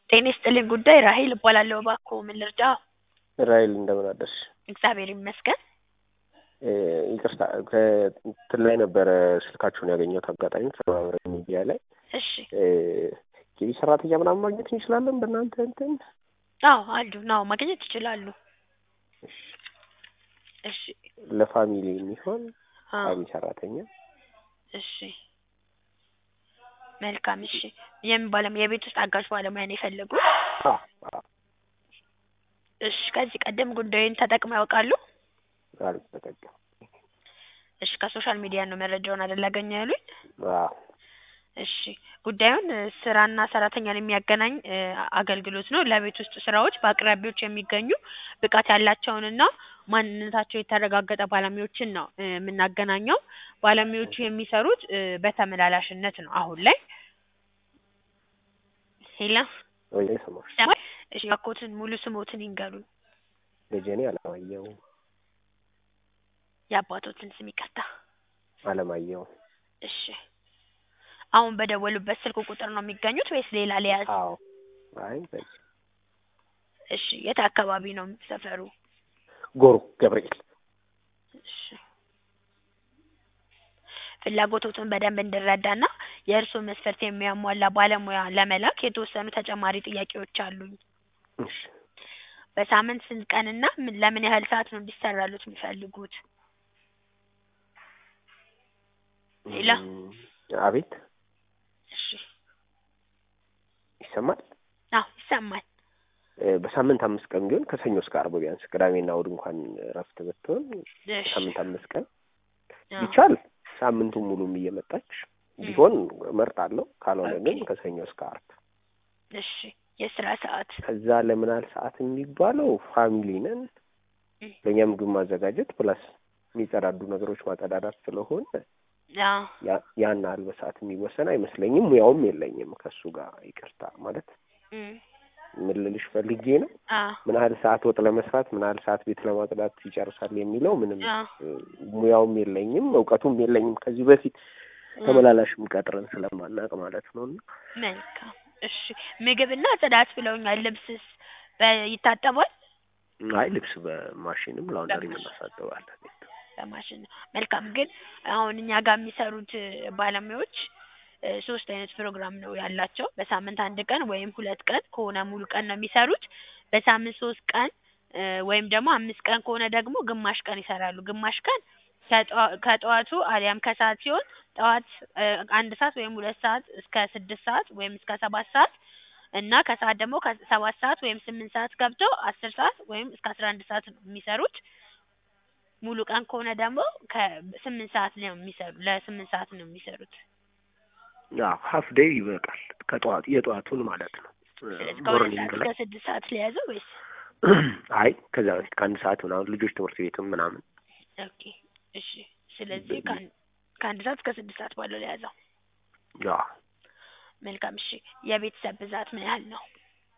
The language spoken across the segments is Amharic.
ጤና ይስጥልኝ ጉዳይ ራሔል እባላለሁ። እባክዎ ምን ልርዳ? ራሔል እንደምን አደርሽ? እግዚአብሔር ይመስገን። ይቅርታ ከእንትን ላይ ነበረ ስልካችሁን ያገኘሁት አጋጣሚ ከማህበራዊ ሚዲያ ላይ። እሺ። የቤት ሰራተኛ ምናምን ማግኘት እንችላለን በእናንተ እንትን? አዎ አሉን። አዎ ማግኘት ይችላሉ። እሺ። እሺ። ለፋሚሊ የሚሆን አዎ። ቋሚ ሰራተኛ። እሺ። መልካም እሺ። የምን ባለሙያ የቤት ውስጥ አጋዥ ባለሙያ ነው የፈለጉት? አዎ አዎ። እሺ። ከዚህ ቀደም ጉዳዩን ተጠቅመው ያውቃሉ? አልተጠቀምኩም። እሺ። ከሶሻል ሚዲያ ነው መረጃውን አይደል ያገኘው ያሉኝ? አዎ። እሺ። ጉዳዩን ስራና ሰራተኛን የሚያገናኝ አገልግሎት ነው። ለቤት ውስጥ ስራዎች በአቅራቢያዎች የሚገኙ ብቃት ያላቸውንና ማንነታቸው የተረጋገጠ ባለሙያዎችን ነው የምናገናኘው። ባለሙያዎቹ የሚሰሩት በተመላላሽነት ነው አሁን ላይ። ሄሎ ወይ ሰማሽ? እሺ። እባክዎትን ሙሉ ስሞትን ይንገሩን። ደጀኔ አለማየሁ። የአባቶትን ስም ይቅርታ? አለማየሁ። እሺ። አሁን በደወሉበት ስልክ ቁጥር ነው የሚገኙት ወይስ ሌላ ሊያዝ? አዎ። አይ በዚህ። እሺ። የት አካባቢ ነው ሰፈሩ? ጎሮ ገብርኤል። እሺ። ፍላጎቶትን በደንብ እንድረዳና የእርስዎን መስፈርት የሚያሟላ ባለሙያ ለመላክ የተወሰኑ ተጨማሪ ጥያቄዎች አሉኝ። እሺ። በሳምንት ስንት ቀንና ለምን ያህል ሰዓት ነው እንዲሰራሉት የሚፈልጉት? ሄሎ። አቤት። እሺ። ይሰማል? አዎ ይሰማል። በሳምንት 5 ቀን ቢሆን ከሰኞ እስከ ዓርብ ቢያንስ ቅዳሜና እሑድ እንኳን እረፍት ብትሆን በሳምንት 5 ቀን ቢቻል ሳምንቱን ሙሉም እየመጣች ቢሆን እመርጣለሁ። ካልሆነ ግን ከሰኞ እስከ ዓርብ። እሺ። የስራ ሰዓት? ከዛ ለምን ያህል ሰዓት የሚባለው ፋሚሊ ነን። ለእኛ ምግብ ማዘጋጀት ፕላስ የሚጸዳዱ ነገሮች ማጸዳዳት ስለሆነ ያን ያህል በሰዓት የሚወሰን አይመስለኝም። ሙያውም የለኝም ከሱ ጋር ይቅርታ ማለት ምን ልልሽ ፈልጌ ነው። ምን ያህል ሰዓት ወጥ ለመስራት ምን ያህል ሰዓት ቤት ለማጽዳት ይጨርሳል የሚለው ምንም ሙያውም የለኝም እውቀቱም የለኝም። ከዚህ በፊት ተመላላሽም ቀጥረን ስለማናውቅ ማለት ነው። መልካም እሺ። ምግብና ጽዳት ብለውኛል። ልብስስ ይታጠባል? አይ ልብስ በማሽንም ላውንደሪ እናሳጥባለን። በማሽን ነው። መልካም። ግን አሁን እኛ ጋር የሚሰሩት ባለሙያዎች 3 አይነት ፕሮግራም ነው ያላቸው። በሳምንት 1 ቀን ወይም 2 ቀን ከሆነ ሙሉ ቀን ነው የሚሰሩት። በሳምንት 3 ቀን ወይም ደግሞ 5 ቀን ከሆነ ደግሞ ግማሽ ቀን ይሰራሉ። ግማሽ ቀን ከጠዋቱ አሊያም ከሰዓት ሲሆን ጠዋት 1 ሰዓት ወይም 2 ሰዓት እስከ 6 ሰዓት ወይም እስከ 7 ሰዓት እና ከሰዓት ደግሞ ከ7 ሰዓት ወይም 8 ሰዓት ገብተው 10 ሰዓት ወይም እስከ 11 ሰዓት ነው የሚሰሩት። ሙሉ ቀን ከሆነ ደግሞ ከ8 ሰዓት ነው የሚሰሩት። ለ8 ሰዓት ነው የሚሰሩት። አዎ ሀፍ ዴይ ይበቃል። የጠዋቱን ማለት ነው። ሞርኒንግ ላይ ከ6 ሰዓት ሊያዘው ወይስ? አይ ከዛ በፊት ከ1 ሰዓት ምናምን ልጆች ትምህርት ቤትም ምናምን። ኦኬ እሺ። ስለዚህ ከ1 ሰዓት እስከ 6 ሰዓት ባለው ሊያዘው። አዎ። መልካም እሺ። የቤተሰብ ብዛት ምን ያህል ነው?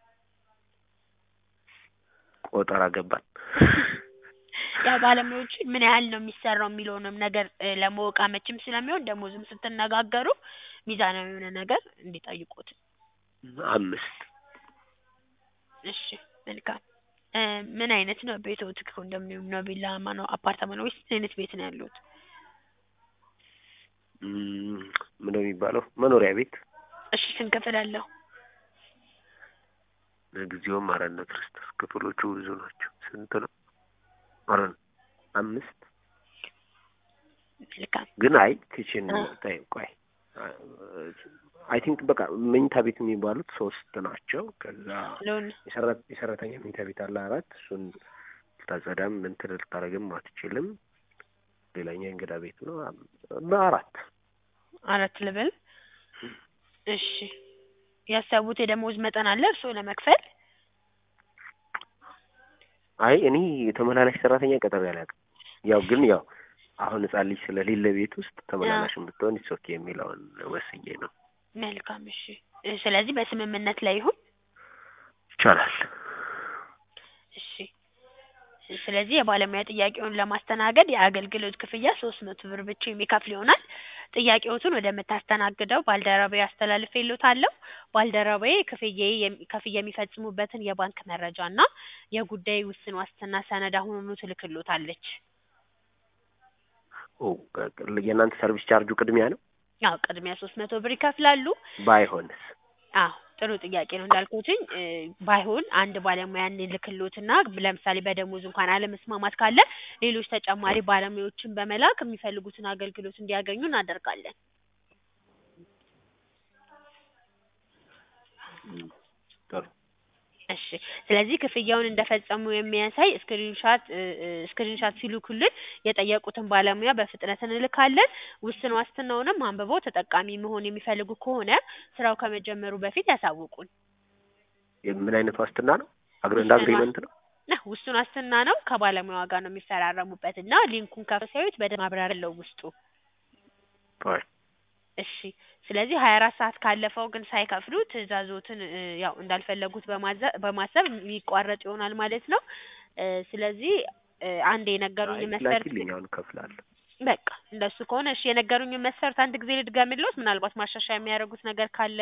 ቆጠራ ገባን። ያ ባለሙያዎቹ ምን ያህል ነው የሚሰራው የሚለውንም ነገር ለማወቅ አመችም ስለሚሆን ደሞዝም ስትነጋገሩ ሚዛናዊ የሆነ ነገር እንዲጠይቁት። 5። እሺ። መልካም። ምን አይነት ነው ቤቶት? ኮንዶሚኒየም ነው? ቪላ ነው? አፓርታማ ነው? ወይስ ምን አይነት ቤት ነው ያሉት? ምን ነው የሚባለው? መኖሪያ ቤት። እሺ። ስንት ክፍል አለው? ለጊዜው ማረነ ክርስቶስ ክፍሎቹ ብዙ ናቸው። ስንት ነው? አረን 5። መልካም። ግን አይ ኪችን ቆይ አይ ቲንክ በቃ መኝታ ቤት የሚባሉት 3 ናቸው። ከዛ የሰራተኛ መኝታ ቤት አለ 4። እሱን ልታጸዳም እንትን ልታረግም አትችልም። ሌላኛው እንግዳ ቤት ነው። 4 ልበል። እሺ። ያሰቡት የደሞዝ መጠን አለ እርስዎ ለመክፈል? አይ እኔ የተመላላሽ ሰራተኛ ቀጠሮ አላውቅም። ግን አሁን ሕፃን ልጅ ስለሌለ ቤት ውስጥ ተመላላሽም ብትሆን ኦኬ የሚለውን ወስኜ ነው። መልካም እሺ። ስለዚህ በስምምነት ላይ ይሁን ይቻላል። እሺ። ስለዚህ የባለሙያ ጥያቄውን ለማስተናገድ የአገልግሎት ክፍያ 300 ብር ብቻ የሚከፍል ይሆናል። ጥያቄዎትን ወደምታስተናግደው ባልደረባዬ አስተላልፌልዎታለሁ። ባልደረባዬ ክፍያ የሚፈጽሙበትን የባንክ መረጃና የጉዳይ ውስን ዋስትና ሰነድ አሁኑኑ ትልክልዎታለች። የእናንተ ሰርቪስ ቻርጁ ቅድሚያ ነው? አዎ ቅድሚያ 300 ብር ይከፍላሉ። ባይሆንስ? አዎ ጥሩ ጥያቄ ነው እንዳልኩትኝ ባይሆን አንድ ባለሙያ እንልክልዎትና ለምሳሌ በደሞዝ እንኳን አለመስማማት ካለ ሌሎች ተጨማሪ ባለሙያዎችን በመላክ የሚፈልጉትን አገልግሎት እንዲያገኙ እናደርጋለን። ጥሩ። እሺ ስለዚህ ክፍያውን እንደፈጸሙ የሚያሳይ ስክሪንሻት ሲልኩልን የጠየቁትን ባለሙያ በፍጥነት እንልካለን። ውስን ዋስትናውንም አንብበው ተጠቃሚ መሆን የሚፈልጉ ከሆነ ስራው ከመጀመሩ በፊት ያሳውቁን። ምን አይነት ዋስትና ነው? አግሪመንት ነው? ውስን ዋስትና ነው። ከባለሙያዋ ጋር ነው የሚፈራረሙበት እና ሊንኩን ከፍተው ሲያዩት በደንብ ማብራሪያ አለው ውስጡ። እሺ ስለዚህ 24 ሰዓት ካለፈው ግን ሳይከፍሉ ትዕዛዞትን ያው እንዳልፈለጉት በማሰብ የሚቋረጥ ይሆናል ማለት ነው። ስለዚህ አንድ የነገሩኝ መስፈርት ላኪልኝ እከፍላለሁ። በቃ እንደሱ ከሆነ እሺ የነገሩኝ መስፈርት አንድ ጊዜ ልድገምልዎት ምናልባት ማሻሻያ የሚያደርጉት ነገር ካለ።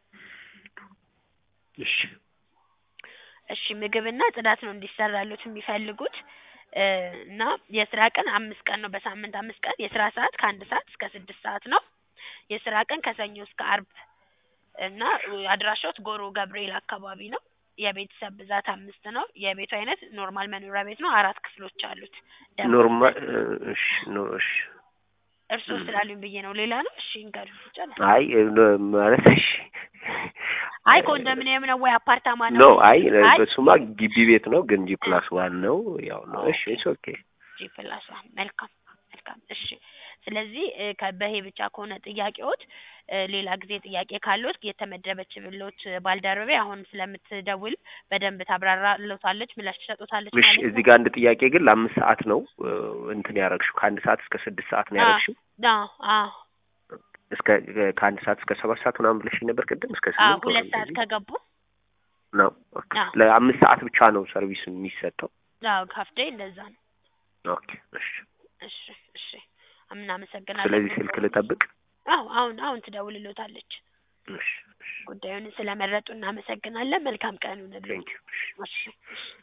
እሺ ምግብና ጽዳት ነው እንዲሰራልዎት የሚፈልጉት እና የስራ ቀን 5 ቀን ነው በሳምንት 5 ቀን የስራ ሰዓት ከ1 ሰዓት እስከ 6 ሰዓት ነው። የስራ ቀን ከሰኞ እስከ አርብ እና አድራሻው ጎሮ ገብርኤል አካባቢ ነው። የቤተሰብ ብዛት 5 ነው። የቤቱ አይነት ኖርማል መኖሪያ ቤት ነው። 4 ክፍሎች አሉት። ኖርማል እሺ እርስዎ ስላሉኝ ብዬ ነው። ሌላ ነው? እሺ እንገሩ ይቻላል። አይ ማለት እሺ አይ ኮንዶሚኒየም ነው ወይ አፓርታማ ነው? ኖ አይ በሱማ ግቢ ቤት ነው ግን G+1 ነው ያው ነው። እሺ ኦኬ G+1 መልካም። እሺ ስለዚህ በይሄ ብቻ ከሆነ ጥያቄዎት ሌላ ጊዜ ጥያቄ ካለዎት የተመደበችልዎት ባልደረባዬ አሁን ስለምትደውል በደንብ ታብራራልዎታለች ምላሽ ትሰጥዎታለች ማለት ነው። እሺ እዚህ ጋር አንድ ጥያቄ ግን ለ5 ሰዓት ነው እንትን ያረግሽው ከ1 ሰዓት እስከ 6 ሰዓት ነው ያረግሽው? አዎ እስከ ከ1 ሰዓት እስከ 7 ሰዓት ምናምን ብለሽኝ ነበር ቅድም እስከ 8 2 ሰዓት ከገቡ ነው። ኦኬ ለ5 ሰዓት ብቻ ነው ሰርቪስ የሚሰጠው? አዎ ካፍዴ እንደዛ ነው። ኦኬ እሺ እናመሰግናለን። ስለዚህ ስልክ ልጠብቅ? አዎ አሁን ትደውልልዎታለች። ጉዳዩን ስለመረጡ እናመሰግናለን። መልካም ቀን ይሁንልዎት። ቴንክ ዩ። እሺ